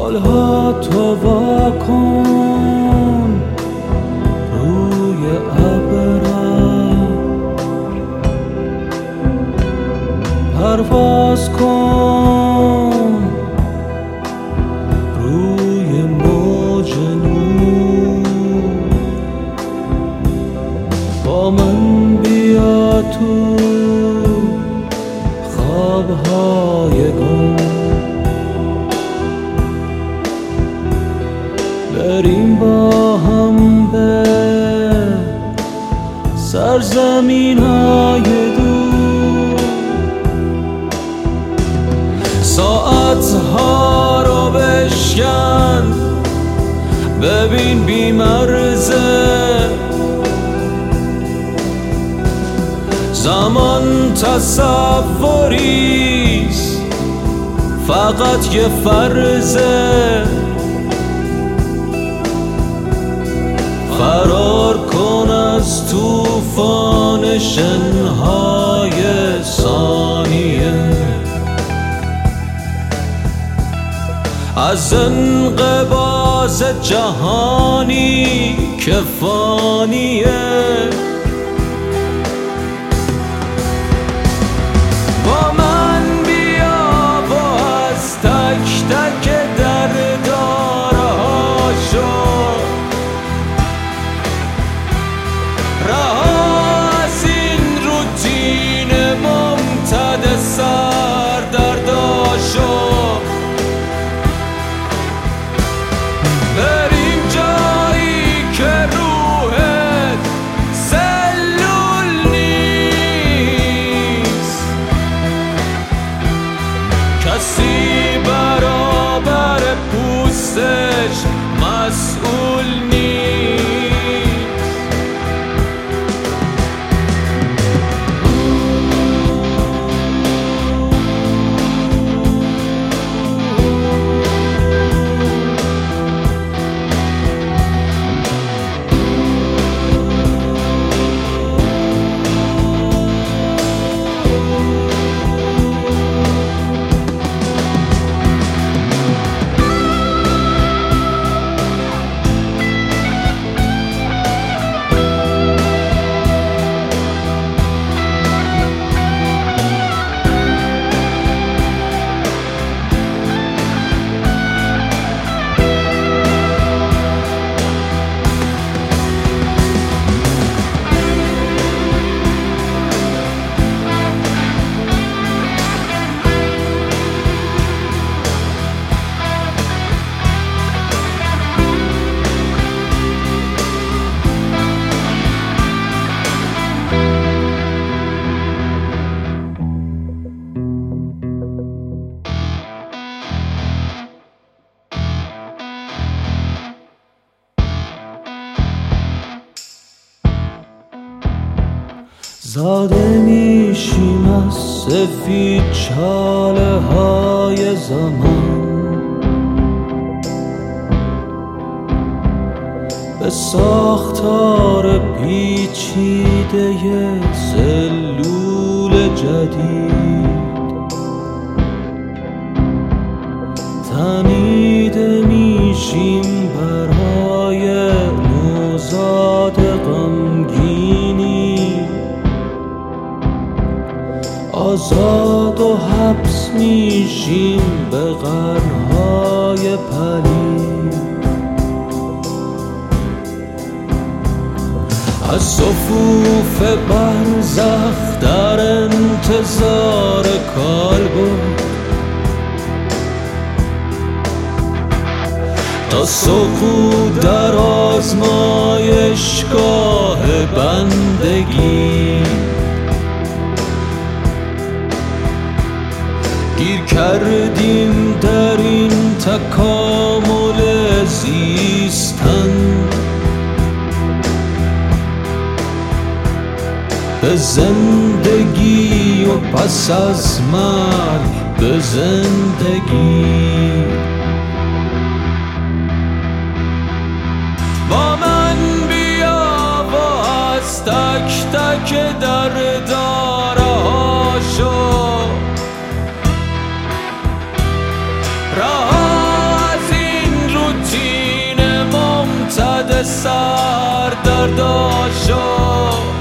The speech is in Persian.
بالها تو وا کن روی ابرم، پرواز کن روی موج نور، با من بیا تو خوابهای گم، بریم با هم به سرزمین‌های دور، ساعت‌ها رو بشکن ببین بی‌مرزه، زمان تصوریست فقط یه فرضه، فرار کن از طوفان شنهای ثانیه، از انقباض جهانی که فانیه، با من بیا و از تک تک دردارهاشو رها از این روتین ممتد سردرداشو، بریم جایی که روحت سلول نیست، کسی برابر پوستش مسئول نیست. زاده میشیم از سفید چاله های زمان، به ساختار پیچیده سلول جدید تنیده میشیم برای نوزاد غمگینی، آزاد و حبس میشیم به قرنهای پلید، از صفوف برزخ در انتظار کالبد تا سقوط در آزمایشگاه بندگی، گیر کردیم در این تکامل زیستن، به زندگی و پس از مرگ به زندگی. با من بیا و از تک تک دردارهاشو رها از سر در داشو